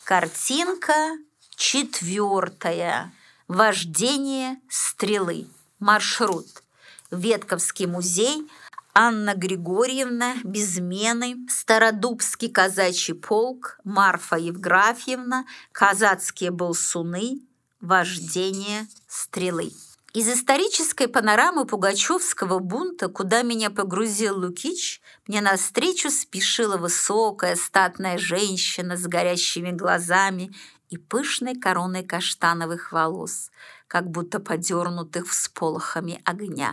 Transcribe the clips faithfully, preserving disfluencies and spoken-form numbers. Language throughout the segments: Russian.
Картинка четвертая. Вождение стрелы. Маршрут. Ветковский музей, Анна Григорьевна, Безмены, Стародубский казачий полк, Марфа Евграфьевна, казацкие болсуны, вождение стрелы. Из исторической панорамы пугачевского бунта, куда меня погрузил Лукич, мне навстречу спешила высокая статная женщина с горящими глазами и пышной короной каштановых волос, как будто подернутых всполохами огня.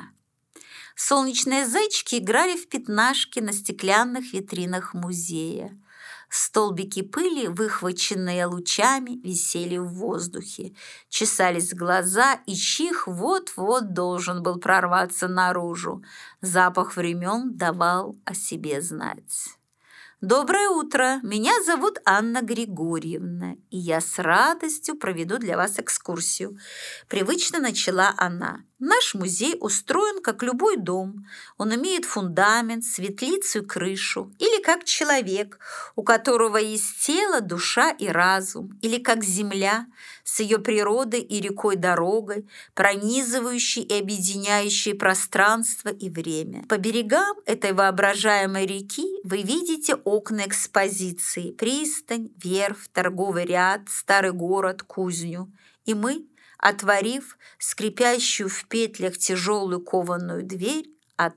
Солнечные зайчики играли в пятнашки на стеклянных витринах музея. Столбики пыли, выхваченные лучами, висели в воздухе. Чесались глаза, и чих вот-вот должен был прорваться наружу. Запах времен давал о себе знать. «Доброе утро! Меня зовут Анна Григорьевна, и я с радостью проведу для вас экскурсию». Привычно начала она. «Наш музей устроен, как любой дом. Он имеет фундамент, светлицу и крышу. Или как человек, у которого есть тело, душа и разум. Или как земля с ее природой и рекой-дорогой, пронизывающей и объединяющей пространство и время. По берегам этой воображаемой реки вы видите окна экспозиции, пристань, верфь, торговый ряд, старый город, кузню. И мы, отворив скрипящую в петлях тяжелую кованую дверь,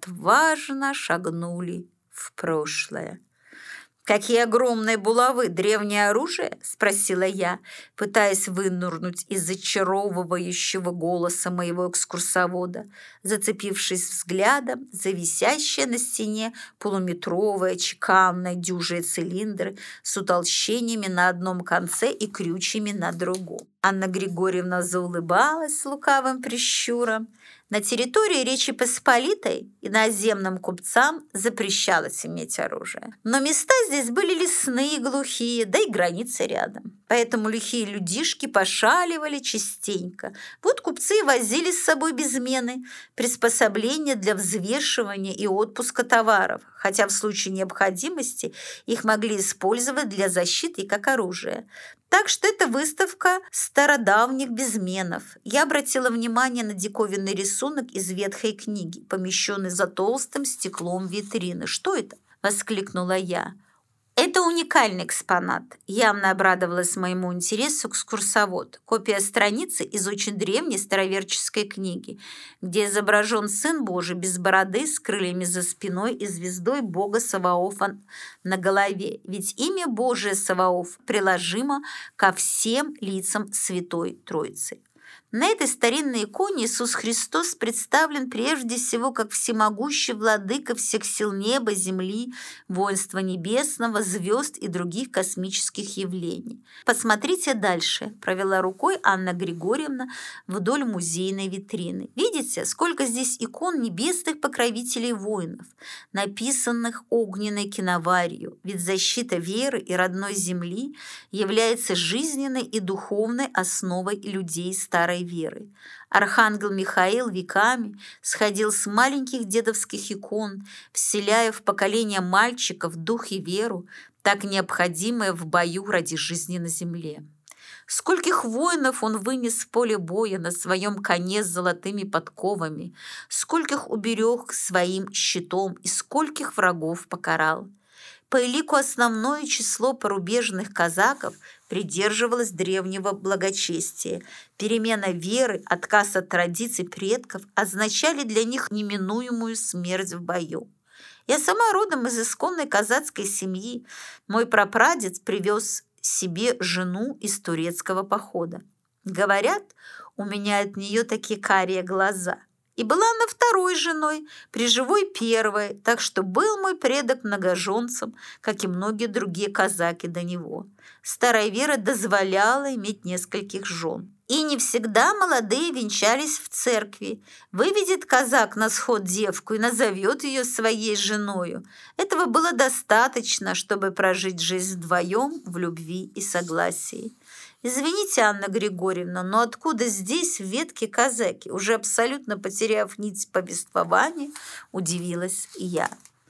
отважно шагнули в прошлое». «Какие огромные булавы! Древнее оружие?» – спросила я, пытаясь вынырнуть из зачаровывающего голоса моего экскурсовода, зацепившись взглядом за висящие на стене полуметровые чеканные дюжие цилиндры с утолщениями на одном конце и крючьями на другом. Анна Григорьевна заулыбалась с лукавым прищуром. На территории Речи Посполитой иноземным купцам запрещалось иметь оружие. Но места здесь были лесные и глухие, да и границы рядом. Поэтому лихие людишки пошаливали частенько. Вот купцы возили с собой безмены, приспособления для взвешивания и отпуска товаров, хотя в случае необходимости их могли использовать для защиты и как оружие. Так что это выставка стародавних безменов. Я обратила внимание на диковинный рисунок из ветхой книги, помещенный за толстым стеклом витрины. «Что это?» – воскликнула я. «Это уникальный экспонат», – явно обрадовалась моему интересу экскурсовод. «Копия страницы из очень древней староверческой книги, где изображен Сын Божий без бороды, с крыльями за спиной и звездой Бога Саваофа на голове. Ведь имя Божие Саваоф приложимо ко всем лицам Святой Троицы». На этой старинной иконе Иисус Христос представлен прежде всего как всемогущий владыка всех сил неба, земли, воинства небесного, звезд и других космических явлений. «Посмотрите дальше», – провела рукой Анна Григорьевна вдоль музейной витрины. «Видите, сколько здесь икон небесных покровителей воинов, написанных огненной киноварью? Ведь защита веры и родной земли является жизненной и духовной основой людей старой веры. Архангел Михаил веками сходил с маленьких дедовских икон, вселяя в поколение мальчиков дух и веру, так необходимые в бою ради жизни на земле. Скольких воинов он вынес в поле боя на своем коне с золотыми подковами, скольких уберег своим щитом и скольких врагов покарал. По элику основное число порубежных казаков придерживалось древнего благочестия. Перемена веры, отказ от традиций предков означали для них неминуемую смерть в бою. Я сама родом из исконной казацкой семьи. Мой прапрадед привез себе жену из турецкого похода. Говорят, у меня от нее такие карие глаза. И была она второй женой, при живой первой, так что был мой предок многоженцем, как и многие другие казаки до него. Старая вера дозволяла иметь нескольких жен. И не всегда молодые венчались в церкви. Выведет казак на сход девку и назовет ее своей женою. Этого было достаточно, чтобы прожить жизнь вдвоем в любви и согласии. «Извините, Анна Григорьевна, но откуда здесь в ветке казаки?» Уже абсолютно потеряв нить повествования, удивилась я.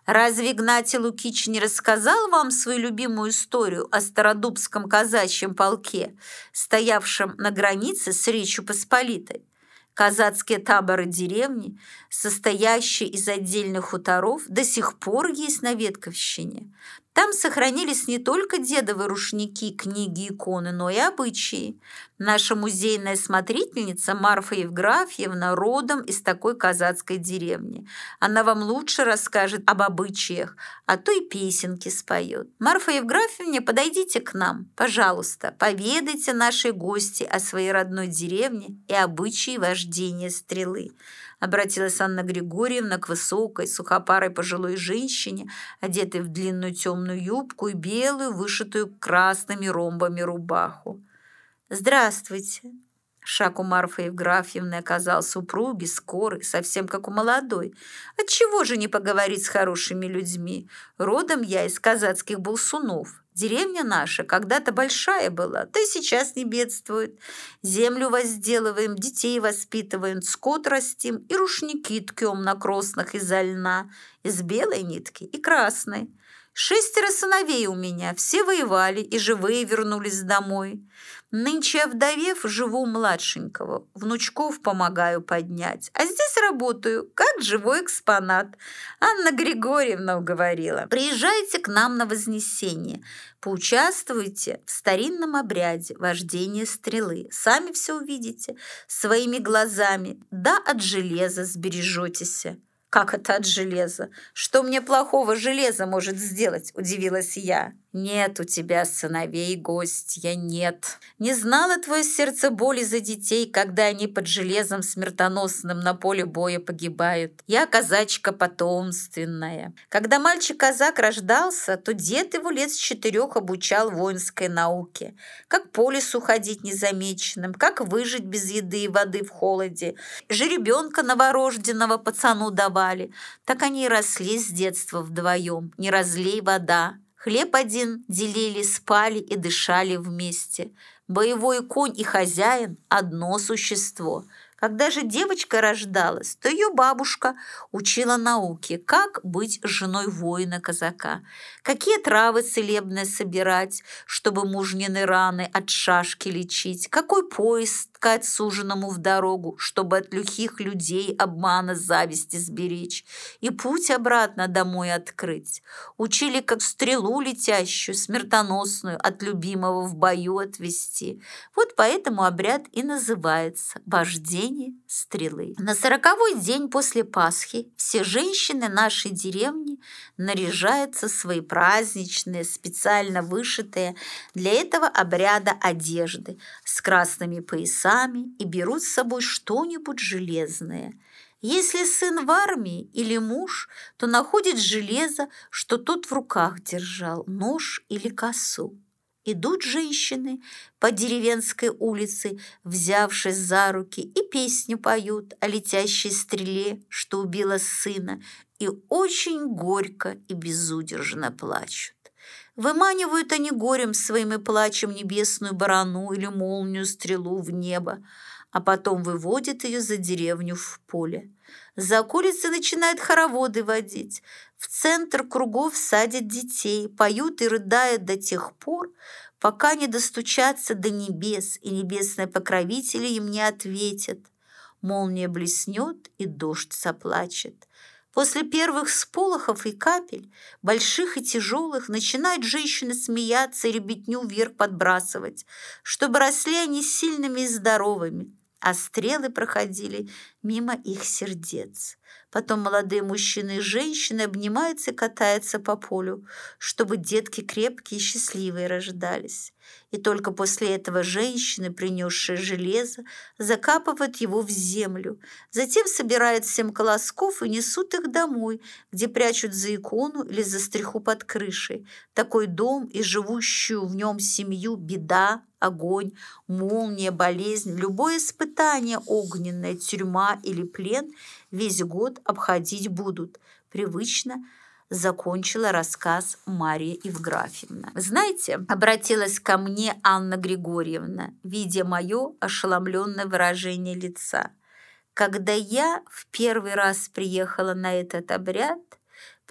Разве Игнатий Лукич не рассказал вам свою любимую историю о Стародубском казачьем полке, стоявшем на границе с Речью Посполитой? Казацкие таборы деревни, состоящие из отдельных хуторов, до сих пор есть на Ветковщине. Там сохранились не только дедовы рушники, книги, иконы, но и обычаи. Наша музейная смотрительница Марфа Евграфьевна родом из такой казацкой деревни. Она вам лучше расскажет об обычаях, а то и песенки споет. Марфа Евграфьевна, подойдите к нам, пожалуйста, поведайте нашей гости о своей родной деревне и обычаи вождения стрелы. Обратилась Анна Григорьевна к высокой, сухопарой пожилой женщине, одетой в длинную темную юбку и белую, вышитую красными ромбами рубаху. «Здравствуйте!» Шаг у Марфы Евграфьевны оказался упругий, скорый, совсем как у молодой. «Отчего же не поговорить с хорошими людьми? Родом я из казацких Болсунов. Деревня наша когда-то большая была, да и сейчас не бедствует. Землю возделываем, детей воспитываем, скот растим и рушники ткем на кроснах из льна, из белой нитки и красной. Шестеро сыновей у меня, все воевали и живые вернулись домой. Нынче, овдовев, живу у младшенького, внучков помогаю поднять, а здесь работаю, как живой экспонат. Анна Григорьевна уговорила, приезжайте к нам на Вознесение, поучаствуйте в старинном обряде вождения стрелы, сами все увидите своими глазами, да от железа сбережетесь». «Как это от железа? Что мне плохого железа может сделать?» – удивилась я. «Нет у тебя сыновей, гостья, нет. Не знало твое сердце боли за детей, когда они под железом смертоносным на поле боя погибают. Я казачка потомственная. Когда мальчик-казак рождался, то дед его лет с четырех обучал воинской науке. Как по лесу ходить незамеченным, как выжить без еды и воды в холоде. Жеребенка новорожденного пацану давали. Так они и росли с детства вдвоем. Не разлей вода. Хлеб один делили, спали и дышали вместе. Боевой конь и хозяин – одно существо. Когда же девочка рождалась, то ее бабушка учила науке, как быть женой воина-казака, какие травы целебные собирать, чтобы мужнины раны от шашки лечить, какой пояс ткать суженому в дорогу, чтобы от лихих людей обмана, зависти сберечь и путь обратно домой открыть. Учили, как стрелу летящую, смертоносную, от любимого в бою отвести. Вот поэтому обряд и называется «вождение стрелы». На сороковой день после Пасхи все женщины нашей деревни наряжаются в свои праздничные, специально вышитые для этого обряда одежды с красными поясами и берут с собой что-нибудь железное. Если сын в армии или муж, то находит железо, что тот в руках держал, нож или косу. Идут женщины по деревенской улице, взявшись за руки, и песню поют о летящей стреле, что убила сына, и очень горько и безудержно плачут. Выманивают они горем своим и плачем небесную барану или молнию стрелу в небо, а потом выводят ее за деревню в поле. За околицей начинают хороводы водить. В центр кругов садят детей, поют и рыдают до тех пор, пока не достучатся до небес, и небесные покровители им не ответят. Молния блеснет, и дождь заплачет. После первых сполохов и капель, больших и тяжелых, начинают женщины смеяться и ребятню вверх подбрасывать, чтобы росли они сильными и здоровыми, а стрелы проходили мимо их сердец. Потом молодые мужчины и женщины обнимаются и катаются по полю, чтобы детки крепкие и счастливые рождались. И только после этого женщины, принесшие железо, закапывают его в землю. Затем собирают семь колосков и несут их домой, где прячут за икону или за стреху под крышей. Такой дом и живущую в нем семью беда, огонь, молния, болезнь, любое испытание огненное, тюрьма или плен весь год обходить будут. Привычно закончила рассказ Мария Евграфьевна. «Знаете, обратилась ко мне Анна Григорьевна, видя мое ошеломленное выражение лица. Когда я в первый раз приехала на этот обряд,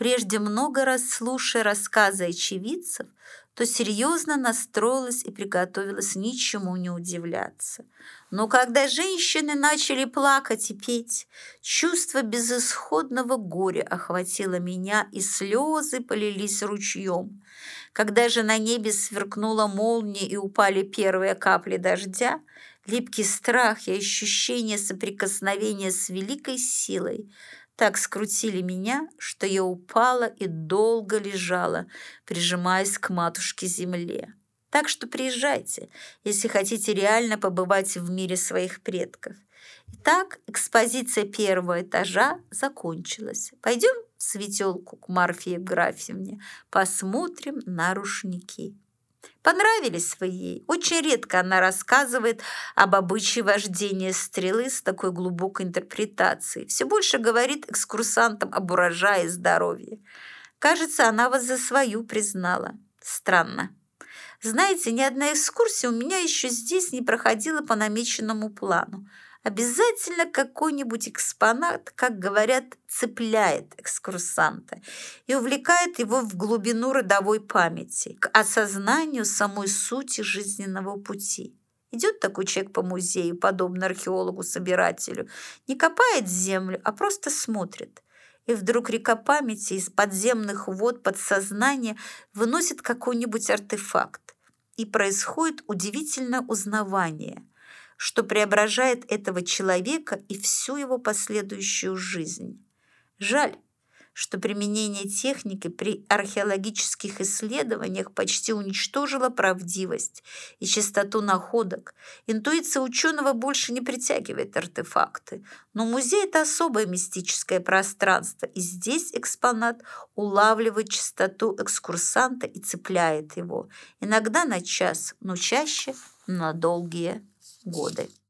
прежде много раз слушая рассказы очевидцев, то серьезно настроилась и приготовилась ничему не удивляться. Но когда женщины начали плакать и петь, чувство безысходного горя охватило меня, и слезы полились ручьем. Когда же на небе сверкнула молния и упали первые капли дождя, липкий страх и ощущение соприкосновения с великой силой так скрутили меня, что я упала и долго лежала, прижимаясь к матушке-земле. Так что приезжайте, если хотите реально побывать в мире своих предков. Итак, экспозиция первого этажа закончилась. Пойдем в светелку к Марфе Евграфьевне, посмотрим на рушники. Понравились вы ей? Очень редко она рассказывает об обычае вождения стрелы с такой глубокой интерпретацией. Все больше говорит экскурсантам об урожае и здоровье. Кажется, она вас за свою признала. Странно. Знаете, ни одна экскурсия у меня еще здесь не проходила по намеченному плану. Обязательно какой-нибудь экспонат, как говорят, цепляет экскурсанта и увлекает его в глубину родовой памяти, к осознанию самой сути жизненного пути. Идет такой человек по музею, подобно археологу-собирателю, не копает землю, а просто смотрит. И вдруг река памяти из подземных вод подсознания выносит какой-нибудь артефакт. И происходит удивительное узнавание, что преображает этого человека и всю его последующую жизнь. Жаль, что применение техники при археологических исследованиях почти уничтожило правдивость и чистоту находок. Интуиция ученого больше не притягивает артефакты. Но музей – это особое мистическое пространство, и здесь экспонат улавливает чистоту экскурсанта и цепляет его. Иногда на час, но чаще на долгие годы.